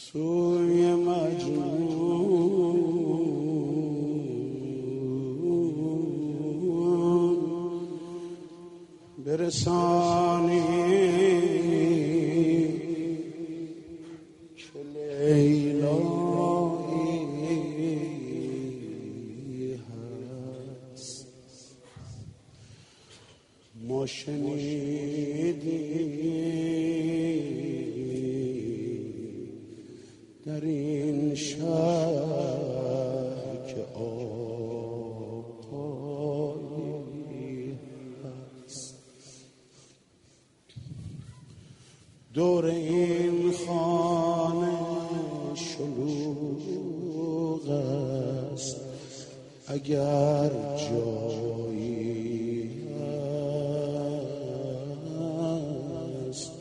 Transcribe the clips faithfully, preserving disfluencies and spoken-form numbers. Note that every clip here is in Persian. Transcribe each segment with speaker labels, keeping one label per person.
Speaker 1: سوی مجنون برسانی که لیلایی هست. ما شنیدیم در این شهر که آقایی هست. دور این خانه شلوغ است، اگر جایی هست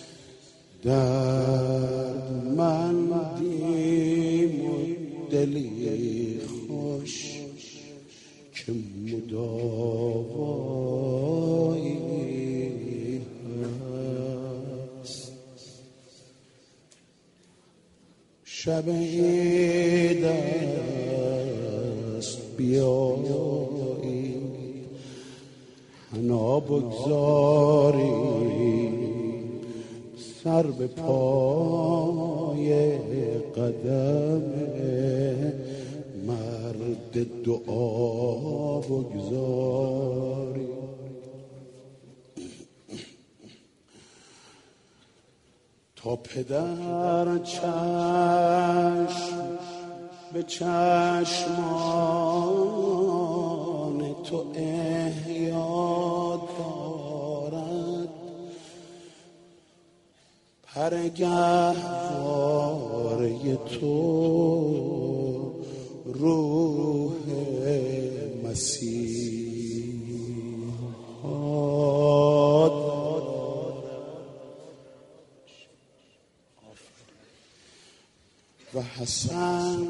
Speaker 1: دردمندیم و دلی خوش که مداوایی هست. شب عید است بیایی حنا بگذاری سر به پای قدم مرد دعا بگذاری. تا پدر چشم به چشمان تو احیا دارد، پرگهواره تو روح مسیح و حسن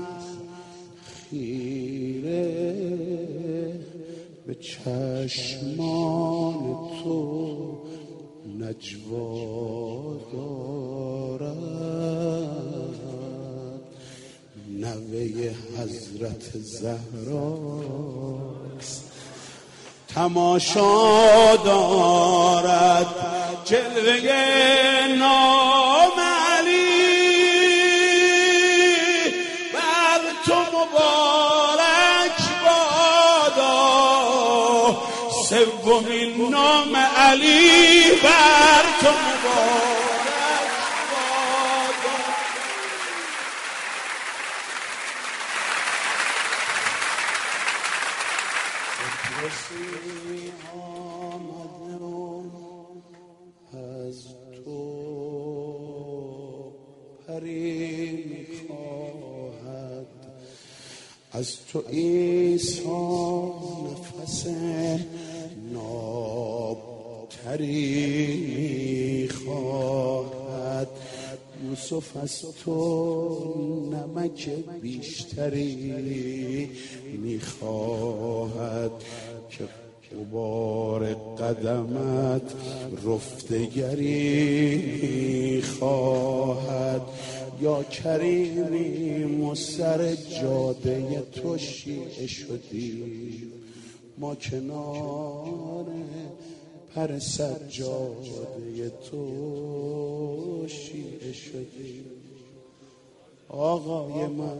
Speaker 1: خیره به چشمان تو نجوا دارد. نوه حضرت زهراست تماشا دارد، جلوه نام علی بر تو مبارک بادا. سومین نام علی بر تو مبارک بادا. کسی آمده از تو پری میخواهد، از تو عیسی نفس نابتری میخواهد. یوسف از تو نمک بیشتری میخواهد که غبار قدمت رفتگری میخواهد. یا کریمی و سر جاده تو شیعه شدیم، ما کنار پر سجاده تو شیعه شدیم. آقای من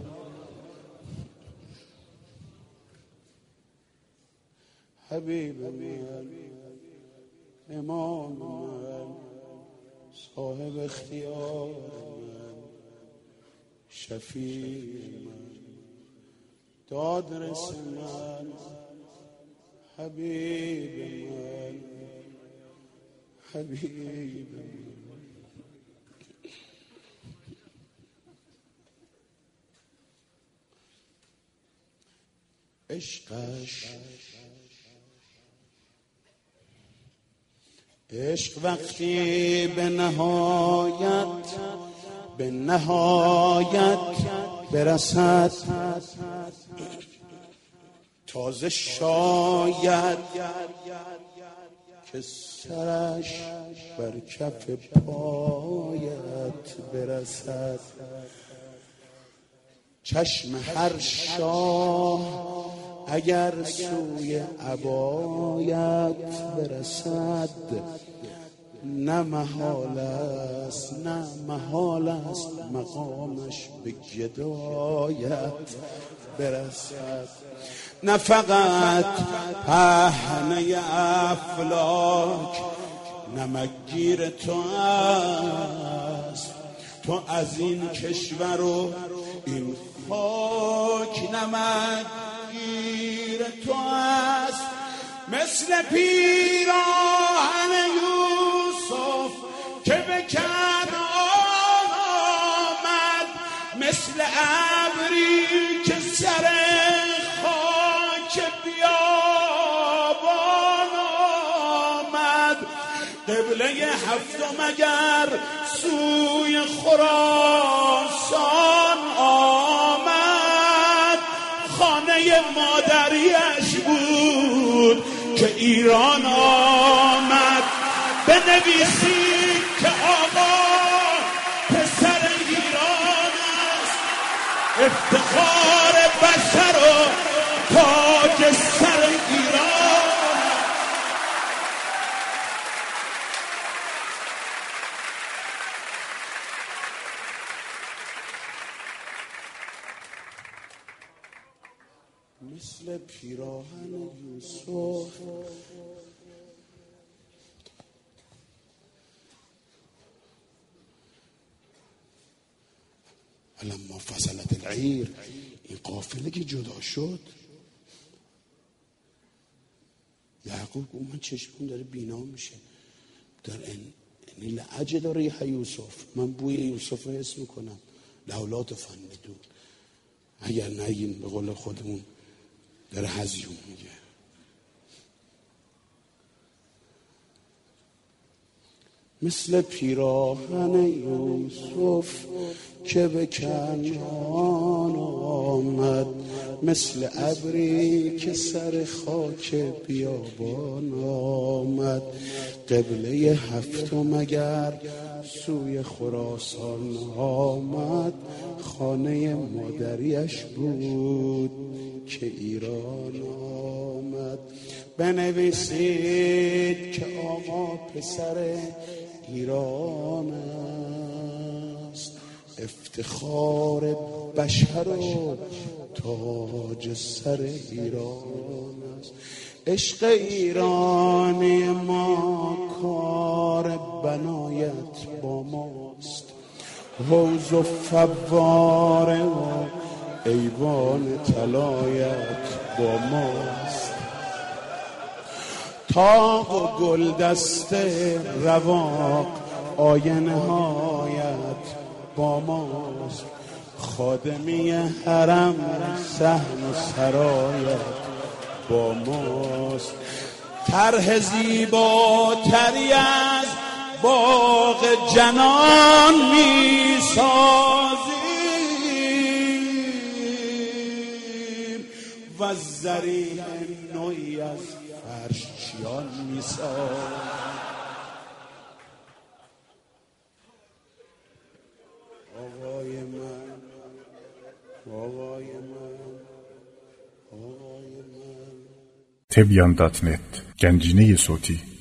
Speaker 1: حبیب من، امام من، صاحب اختیار من، شفیع من، دادرس من، حبیب من، حبیب من. عشقش عشق وقتی به نهایت به نهایت برسد، تازه شاید که سرش بر کف پایت برسد. چشم هر شاه اگر سوی عبایت برسد، نه محال است نه محال است مقامش به گدایت برسد. نه فقط پهنه افلاک نمکگیر تو است، تو از این کشور و این خاک نمکگیر تو است. مثل پیراهن یوسف که به کنعان آمد، مثل ابری که سر خاک بیابان آمد. قبله هفتم اگر سوی خراسان آمد، خانه مادریش بود که ایران آمد. بنویسید که آقا پسر ایران است، افتخار بشر و تاج سر ایران. مثل پیراهن یوسف لما فصلت العیر، این قافله که جدا شد، یعقوب گفت من چشمم داره بینا میشه، در این لعجه داره ریح یوسف، من بوی یوسف رو حس میکنم. لولا تفندون، اگر نگین به قول خودمون داره هزیون میگه. مثل پیراهن یوسف که به کنعان آمد، مثل ابری که سر خاک بیابان آمد. قبله هفتم اگر سوی خراسان آمد، خانه مادریش بود که ایران آمد. بنویسید که آقا پسر ایران است، افتخار بشر و تاج سر ایران است. عشق ایرانی ما کار بنایت با ماست، حوض و فواره و ایوان طلایت با ماست. تاق و گل دسته رواق آینه هایت با ماست. خادمی حرم صحن و سرایت با ماست. طرح زیباتری از باغ جنان می سازیم و زریح نوعی از فرشیان می سازیم. آقای من، آقای من، آقای من.
Speaker 2: تبیان دات نت، گنجینه صوتی.